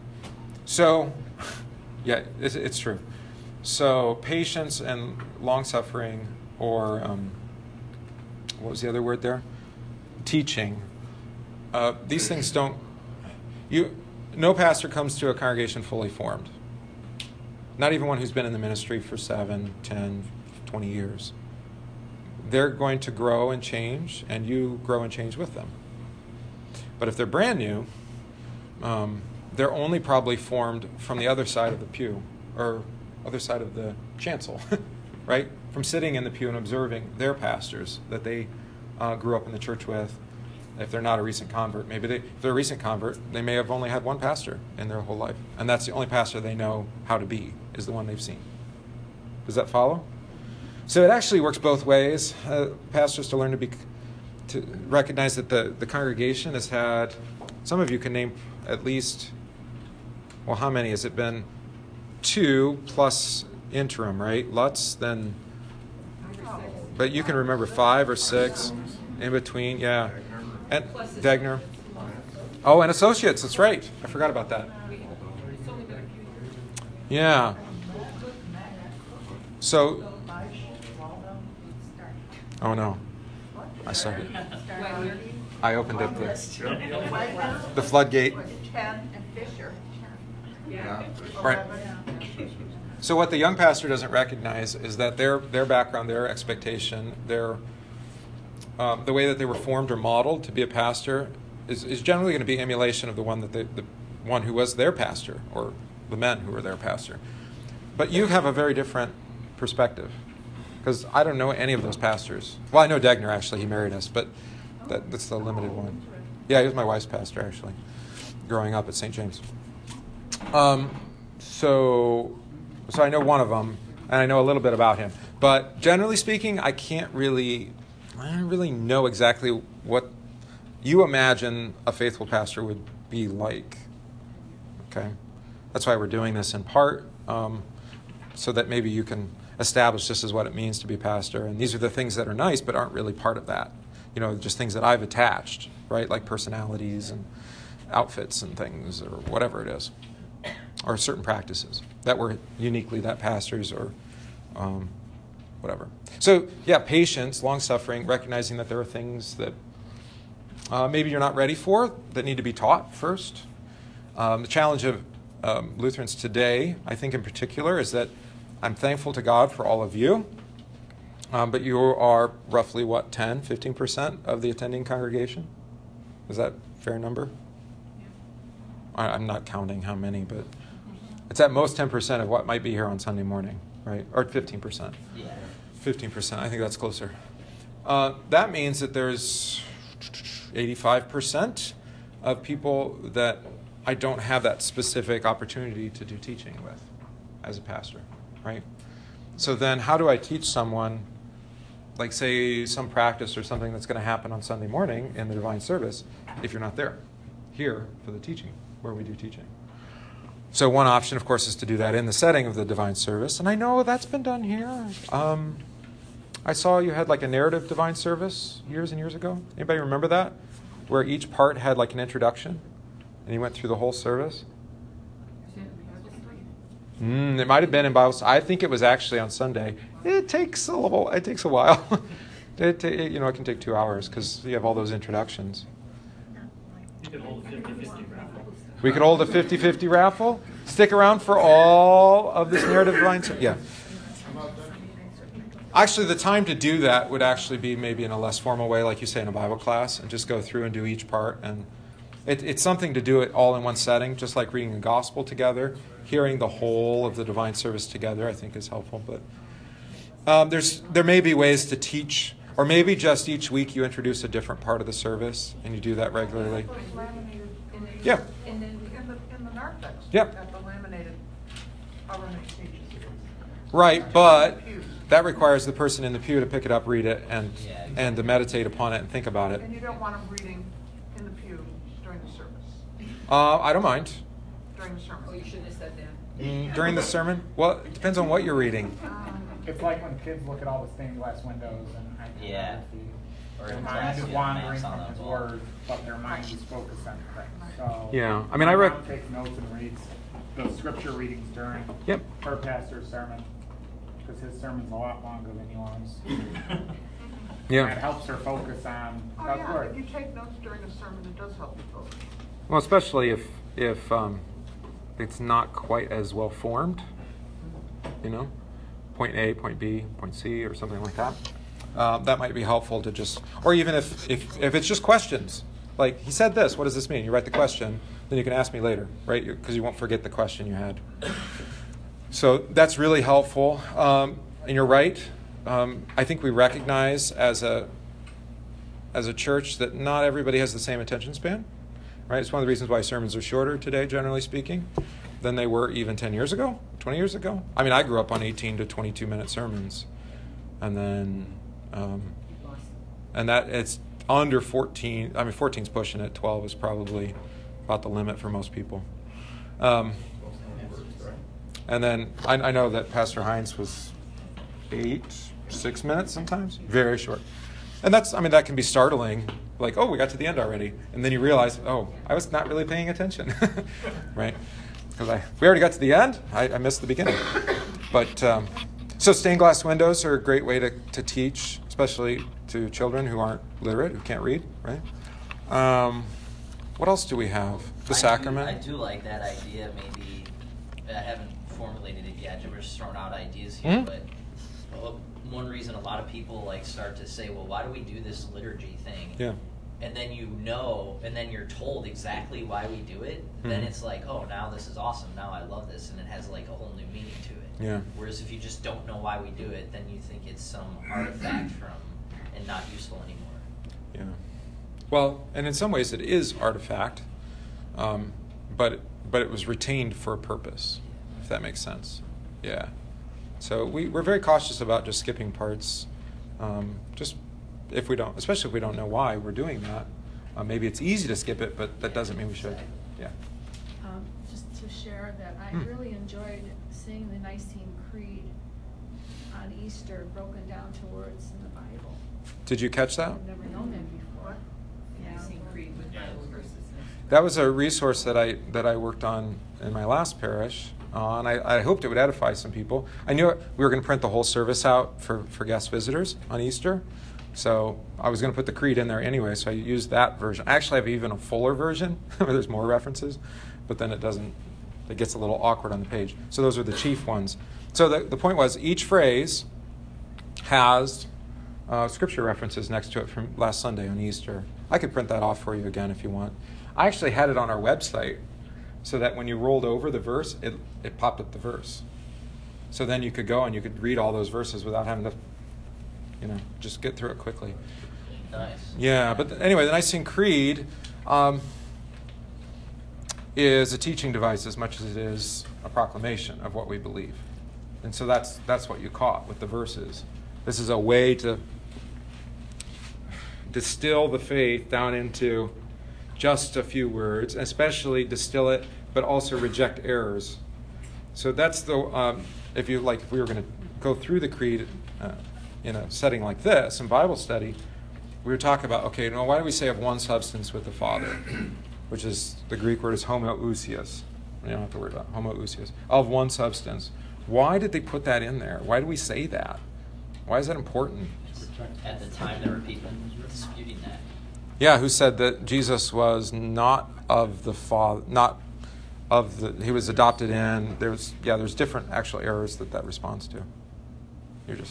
Speaker 1: So, yeah, it's, it's true. So patience and long-suffering, or um, what was the other word there? Teaching. Uh, these things don't... You, no pastor comes to a congregation fully formed. Not even one who's been in the ministry for seven, ten, twenty years. They're going to grow and change, and you grow and change with them. But if they're brand new, um, they're only probably formed from the other side of the pew, or other side of the chancel, right? From sitting in the pew and observing their pastors that they uh, grew up in the church with. If they're not a recent convert, maybe they, if they're a recent convert, they may have only had one pastor in their whole life. And that's the only pastor they know how to be, is the one they've seen. Does that follow? So it actually works both ways. Uh, pastors to learn to be, to recognize that the, the congregation has had, some of you can name at least, well, how many has it been? Two plus interim, right? Lutz, then, but you can remember five or six in between, yeah. And Degner. Oh, and associates, that's right. I forgot about that. Yeah. So, oh no. I started. I opened up the, the floodgate.
Speaker 2: Chen and Fisher.
Speaker 1: Yeah. Right. So what the young pastor doesn't recognize is that their their background, their expectation, their um, the way that they were formed or modeled to be a pastor is, is generally going to be emulation of the one that they, the one who was their pastor, or the men who were their pastor. But you have a very different perspective, because I don't know any of those pastors. Well, I know Degner, actually. He married us, but that, that's the limited one. Yeah, he was my wife's pastor, actually, growing up at Saint James. Um, so, so I know one of them, and I know a little bit about him. But generally speaking, I can't really, I don't really know exactly what you imagine a faithful pastor would be like. Okay, that's why we're doing this in part, um, so that maybe you can establish this is what it means to be a pastor, and these are the things that are nice but aren't really part of that. You know, just things that I've attached, right? Like personalities and outfits and things or whatever it is, or certain practices that were uniquely that pastor's or um, whatever. So, yeah, patience, long-suffering, recognizing that there are things that uh, maybe you're not ready for that need to be taught first. Um, the challenge of um, Lutherans today, I think in particular, is that I'm thankful to God for all of you, um, but you are roughly, what, ten, fifteen percent of the attending congregation? Is that a fair number? I, I'm not counting how many, but it's at most ten percent of what might be here on Sunday morning, right? Or fifteen percent.
Speaker 6: Yeah.
Speaker 1: fifteen percent, I think that's closer. Uh, that means that there's eighty-five percent of people that I don't have that specific opportunity to do teaching with as a pastor, right? So then how do I teach someone, like say some practice or something that's going to happen on Sunday morning in the divine service if you're not there, here for the teaching, where we do teaching? So one option, of course, is to do that in the setting of the divine service. And I know that's been done here. Um, I saw you had like a narrative divine service years and years ago. Anybody remember that? Where each part had like an introduction and you went through the whole service? Mm, it might have been in Bible. I think it was actually on Sunday. It takes a little. It takes a while. it, it you know it can take two hours because you have all those introductions.
Speaker 7: You could hold a fifty-fifty raffle.
Speaker 1: We could hold a fifty-fifty raffle. Stick around for all of this narrative divine service. Yeah. Actually, the time to do that would actually be maybe in a less formal way, like you say in a Bible class, and just go through and do each part. And it, it's something to do it all in one setting, just like reading the gospel together. Hearing the whole of the divine service together, I think, is helpful. But um, there's there may be ways to teach, or maybe just each week you introduce a different part of the service, and you do that regularly. Yeah.
Speaker 2: In the, in the, in the narthex.
Speaker 1: Yep.
Speaker 2: At the laminated, however many pages it is.
Speaker 1: Right, but that requires the person in the pew to pick it up, read it, and
Speaker 6: Yeah, exactly.
Speaker 1: and to meditate upon it and think about it.
Speaker 2: And you don't want them reading in the pew during the service,
Speaker 1: Uh, I don't mind.
Speaker 2: during the sermon.
Speaker 4: Oh, you shouldn't have said that.
Speaker 1: Mm, during the sermon? Well, it depends on what you're reading.
Speaker 2: Um,
Speaker 8: It's like when kids look at all the stained glass windows and
Speaker 6: Yeah.
Speaker 8: iconography.
Speaker 6: Or
Speaker 8: Their
Speaker 6: in
Speaker 8: mind
Speaker 6: class,
Speaker 8: is
Speaker 6: you have
Speaker 8: wandering
Speaker 6: maps on
Speaker 8: from
Speaker 6: the
Speaker 8: his
Speaker 6: wall.
Speaker 8: word, but their mind is focused on Christ. So
Speaker 1: Yeah, I mean, I
Speaker 8: my
Speaker 1: rec-
Speaker 8: mom takes notes and reads the scripture readings during
Speaker 1: Yep.
Speaker 8: her pastor's sermon because his sermon's a lot longer than yours. And it
Speaker 1: Yeah.
Speaker 8: helps her focus on
Speaker 2: Oh,
Speaker 8: God's
Speaker 2: yeah,
Speaker 8: word.
Speaker 2: if you take notes during a sermon, it does help you focus.
Speaker 1: Well, especially if if um, it's not quite as well formed, you know, point A, point B, point C, or something like that. Um, that might be helpful to just, or even if, if if it's just questions, like he said this, what does this mean? You write the question, then you can ask me later, right? Because you won't forget the question you had. So that's really helpful. Um, and you're right. Um, I think we recognize as a as a church that not everybody has the same attention span. Right? It's one of the reasons why sermons are shorter today, generally speaking, than they were even ten years ago, twenty years ago. I mean, I grew up on eighteen to twenty-two minute sermons. And then, um, and that it's under fourteen. I mean, fourteen's pushing it. twelve is probably about the limit for most people. Um, and then I, I know that Pastor Hines was eight, six minutes sometimes, very short. And that's, I mean, that can be startling. Like, oh, we got to the end already. And then you realize, oh, I was not really paying attention, right? Because I we already got to the end. I, I missed the beginning. But um, so stained glass windows are a great way to, to teach, especially to children who aren't literate, who can't read, right? Um, what else do we have? The
Speaker 6: I
Speaker 1: sacrament?
Speaker 6: Do, I do like that idea. Maybe I haven't formulated it yet. We're just throwing out ideas here,
Speaker 1: Mhm.
Speaker 6: but well, one reason a lot of people like start to say, "Well, why do we do this liturgy thing?"
Speaker 1: Yeah.
Speaker 6: And then you know, and then you're told exactly why we do it. Then
Speaker 1: Mhm.
Speaker 6: it's like, "Oh, now this is awesome. Now I love this," and it has like a whole new meaning to it.
Speaker 1: Yeah.
Speaker 6: Whereas if you just don't know why we do it, then you think it's some artifact from and not useful anymore.
Speaker 1: Yeah. Well, and in some ways it is artifact, um, but but it was retained for a purpose, if that makes sense. Yeah. So we, we're very cautious about just skipping parts, um, just if we don't, especially if we don't know why we're doing that. Uh, maybe it's easy to skip it, but that doesn't mean we should. Yeah.
Speaker 10: Um, just to share that I
Speaker 1: Hmm.
Speaker 10: really enjoyed seeing the Nicene Creed on Easter broken down to words in the Bible.
Speaker 1: Did you catch that?
Speaker 10: I've never known that before.
Speaker 4: Nicene Creed with Bible verses.
Speaker 1: that was a resource that I that I worked on in my last parish, uh, and I, I hoped it would edify some people. I knew we were going to print the whole service out for, for guest visitors on Easter, so I was going to put the creed in there anyway, so I used that version. I actually have even a fuller version where there's more references, but then it doesn't, it gets a little awkward on the page. So those are the chief ones. So the, the point was, each phrase has uh, scripture references next to it from last Sunday on Easter. I could print that off for you again if you want. I actually had it on our website so that when you rolled over the verse, it, it popped up the verse. So then you could go and you could read all those verses without having to, you know, just get through it quickly.
Speaker 6: Nice.
Speaker 1: Yeah, but anyway, the Nicene Creed um, is a teaching device as much as it is a proclamation of what we believe. And so that's that's what you caught with the verses. This is a way to distill the faith down into just a few words, especially distill it, but also reject errors. So that's the, um, if you like, if we were going to go through the creed uh, in a setting like this, in Bible study, we would talk about, okay, now why do we say of one substance with the Father, which is, the Greek word is homoousios. You don't have to worry about homoousios. Of one substance. Why did they put that in there? Why do we say that? Why is that important?
Speaker 6: At the time, there were people disputing that.
Speaker 1: Yeah, who said that Jesus was not of the Father, not of the, he was adopted in. There's, yeah, there's different actual errors that that responds to. You're just,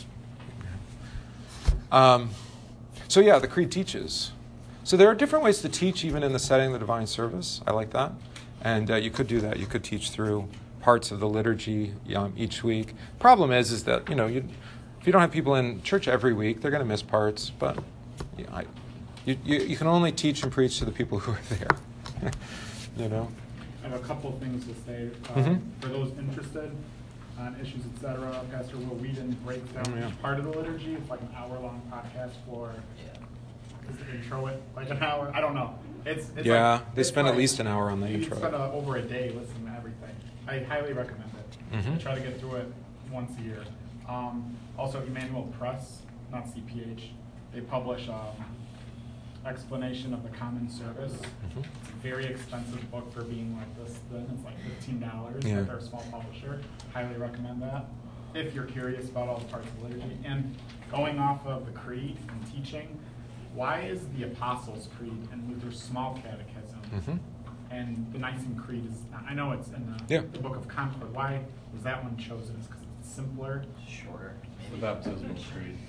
Speaker 1: um, so yeah, the creed teaches. So there are different ways to teach even in the setting of the divine service. I like that. And uh, you could do that. You could teach through parts of the liturgy um, each week. Problem is, is that, you know, you, if you don't have people in church every week, they're going to miss parts. But you, know, I, you, you, you can only teach and preach to the people who are there. You know?
Speaker 8: I have a couple of things to say. Um,
Speaker 1: Mm-hmm.
Speaker 8: For those interested on issues, et cetera, Pastor Will Whedon breaks down
Speaker 1: Oh, yeah.
Speaker 8: each part of the liturgy. It's like an hour-long podcast for,
Speaker 6: Yeah.
Speaker 8: is the intro it like an hour? I don't know. It's, it's
Speaker 1: Yeah,
Speaker 8: like,
Speaker 1: they
Speaker 8: it's
Speaker 1: spend at
Speaker 8: like-
Speaker 1: least an hour on the
Speaker 8: you
Speaker 1: intro.
Speaker 8: spend a, over a day listening to everything. I highly recommend it.
Speaker 1: Mhm.
Speaker 8: I try to get through it once a year. Um, also, Emmanuel Press, not C P H, they publish um, explanation of the common service.
Speaker 1: Mhm.
Speaker 8: It's a very expensive book for being like this thin. It's like fifteen dollars.
Speaker 1: Yeah.
Speaker 8: But they're a small publisher. Highly recommend that if you're curious about all the parts of liturgy. And going off of the creed and teaching, why is the Apostles' Creed and Luther's Small Catechism
Speaker 1: Mhm.
Speaker 8: and the Nicene Creed is, I know it's in the,
Speaker 1: Yeah.
Speaker 8: the Book of Concord. Why was that one chosen? Is because it's simpler?
Speaker 6: Shorter.
Speaker 3: The
Speaker 6: Maybe.
Speaker 3: baptismal creed.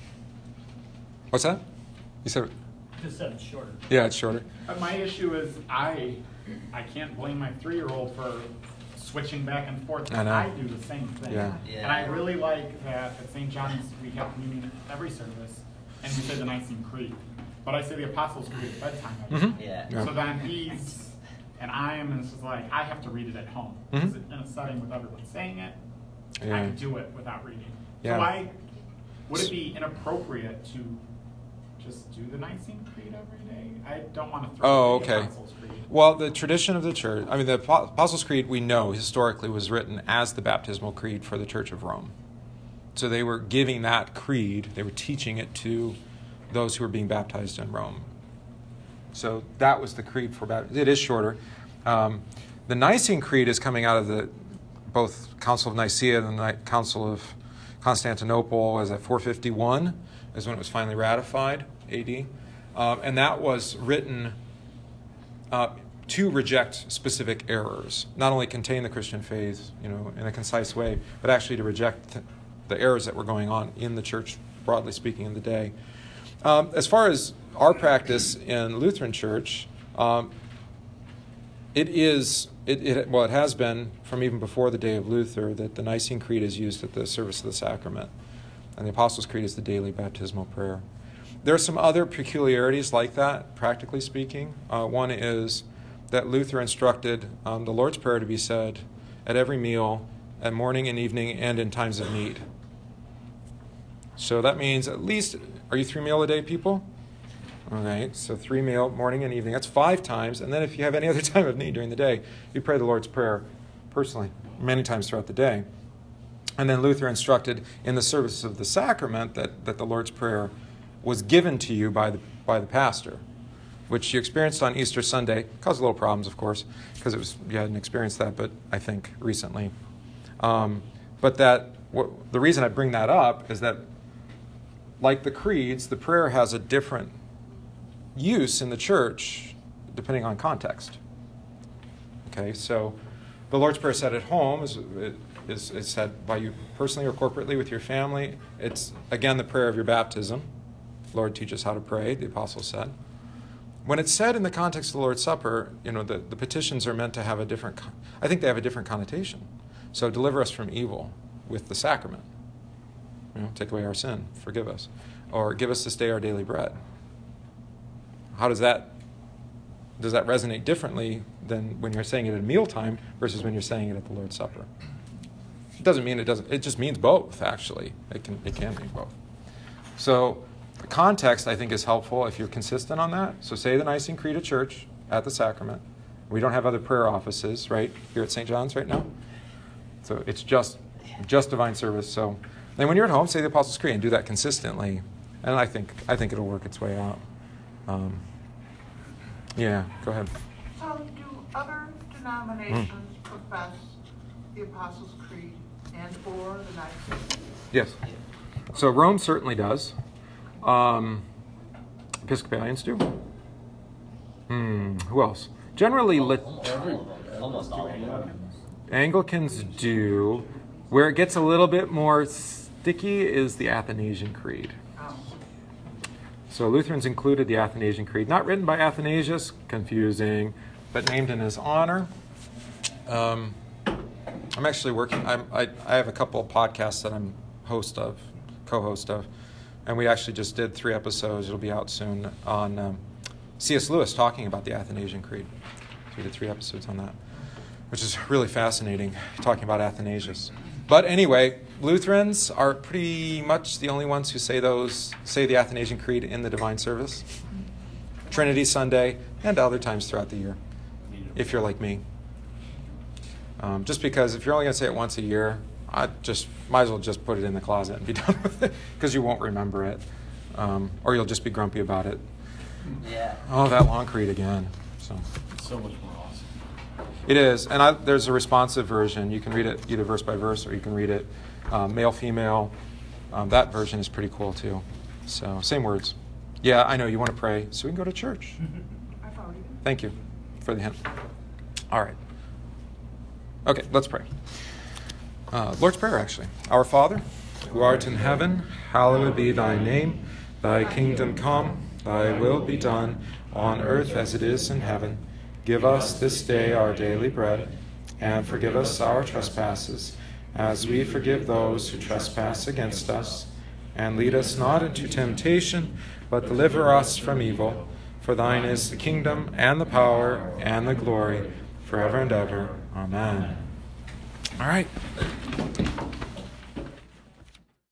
Speaker 1: What's that? You said,
Speaker 7: Just said it's shorter.
Speaker 1: yeah, it's shorter.
Speaker 8: But my issue is I I can't blame my three-year-old for switching back and forth.
Speaker 1: I know.
Speaker 8: I do the same thing.
Speaker 1: Yeah.
Speaker 6: Yeah.
Speaker 8: And I really like that at Saint John's we have communion every service and we say the Nicene Creed. But I say the Apostles' Creed at bedtime every
Speaker 1: Mhm.
Speaker 8: night.
Speaker 6: Yeah.
Speaker 1: Yeah.
Speaker 8: So then he's, and I am, and it's just like, I have to read it at home.
Speaker 1: Mhm.
Speaker 8: Because in a setting with everyone saying it, I
Speaker 1: Yeah.
Speaker 8: can do it without reading.
Speaker 1: Yeah.
Speaker 8: So why, would it be inappropriate to just do the Nicene Creed every day? I don't want to throw
Speaker 1: Oh,
Speaker 8: away the
Speaker 1: okay.
Speaker 8: Apostles' Creed.
Speaker 1: Well, the tradition of the church, I mean, the Apo- Apostles' Creed, we know historically was written as the baptismal creed for the Church of Rome. So they were giving that creed, they were teaching it to those who were being baptized in Rome. So that was the creed for baptism. It is shorter. Um, the Nicene Creed is coming out of the both Council of Nicaea and the Ni- Council of Constantinople. Was at four fifty-one is when it was finally ratified, A D. Um, and that was written uh, to reject specific errors, not only contain the Christian faith, you know, in a concise way, but actually to reject th- the errors that were going on in the church, broadly speaking, in the day. Um, as far as our practice in Lutheran Church, um, it is, it, it, well, it has been from even before the day of Luther that the Nicene Creed is used at the service of the sacrament, and the Apostles' Creed is the daily baptismal prayer. There are some other peculiarities like that, practically speaking. Uh, one is that Luther instructed um, the Lord's Prayer to be said at every meal, at morning and evening, and in times of need. So that means at least, are you three meal a day people? All right, so three meal, morning and evening. That's five times. And then if you have any other time of need during the day, you pray the Lord's Prayer personally many times throughout the day. And then Luther instructed in the service of the sacrament that, that the Lord's Prayer was given to you by the by the pastor. which you experienced on Easter Sunday. Caused a little problems, of course, because it was you hadn't experienced that, but I think recently. Um, but that what, the reason I bring that up is that, like the creeds, the prayer has a different use in the church depending on context. Okay, so the Lord's Prayer said at home is, is, is said by you personally or corporately with your family. It's, again, the prayer of your baptism. Lord, teach us how to pray, the apostles said. When it's said in the context of the Lord's Supper, you know, the, the petitions are meant to have a different, I think they have a different connotation. So deliver us from evil with the sacrament. You know, take away our sin, forgive us. Or give us this day our daily bread. How does that, does that resonate differently than when you're saying it at mealtime versus when you're saying it at the Lord's Supper? It doesn't mean it doesn't, it just means both, actually. It can, it can mean both. So the context, I think, is helpful if you're consistent on that. So say the Nicene Creed at church, at the sacrament. We don't have other prayer offices, right, here at Saint John's right now. So it's just just divine service. So then when you're at home, say the Apostles' Creed and do that consistently. And I think I think it'll work its way out. Um, yeah, go ahead.
Speaker 2: So do other denominations mm. profess the Apostles' Creed and or the Nicene?
Speaker 1: Yes. So Rome certainly does. Um, Episcopalians do. Hmm, who else? Generally, lit-
Speaker 6: Almost all of them.
Speaker 1: Anglicans do. Where it gets a little bit more sticky is the Athanasian Creed. So Lutherans included the Athanasian Creed, not written by Athanasius, confusing, but named in his honor. Um, I'm actually working, I'm, I, I have a couple of podcasts that I'm host of, co-host of, and we actually just did three episodes, it'll be out soon, on um, C S Lewis talking about the Athanasian Creed. So we did three episodes on that, which is really fascinating, talking about Athanasius. But anyway, Lutherans are pretty much the only ones who say those, say the Athanasian Creed in the divine service, Trinity Sunday, and other times throughout the year, if you're like me. Um, just because if you're only going to say it once a year, I just might as well just put it in the closet and be done with it, because you won't remember it, um, or you'll just be grumpy about it.
Speaker 6: Yeah.
Speaker 1: Oh, that long creed again. So.
Speaker 3: It's so much more awesome.
Speaker 1: It is, and I, there's a responsive version. You can read it either verse by verse, or you can read it um, male, female. Um, that version is pretty cool too. So same words. Yeah, I know you want to pray, so we can go to church.
Speaker 2: I followed you.
Speaker 1: Thank you for the hint. All right. Okay, let's pray. Uh, Lord's Prayer, actually. Our Father, who art in heaven, hallowed be thy name. Thy kingdom come, thy will be done, on earth as it is in heaven. Give us this day our daily bread, and forgive us our trespasses, as we forgive those who trespass against us. And lead us not into temptation, but deliver us from evil. For thine is the kingdom, and the power, and the glory, forever and ever. Amen. All right.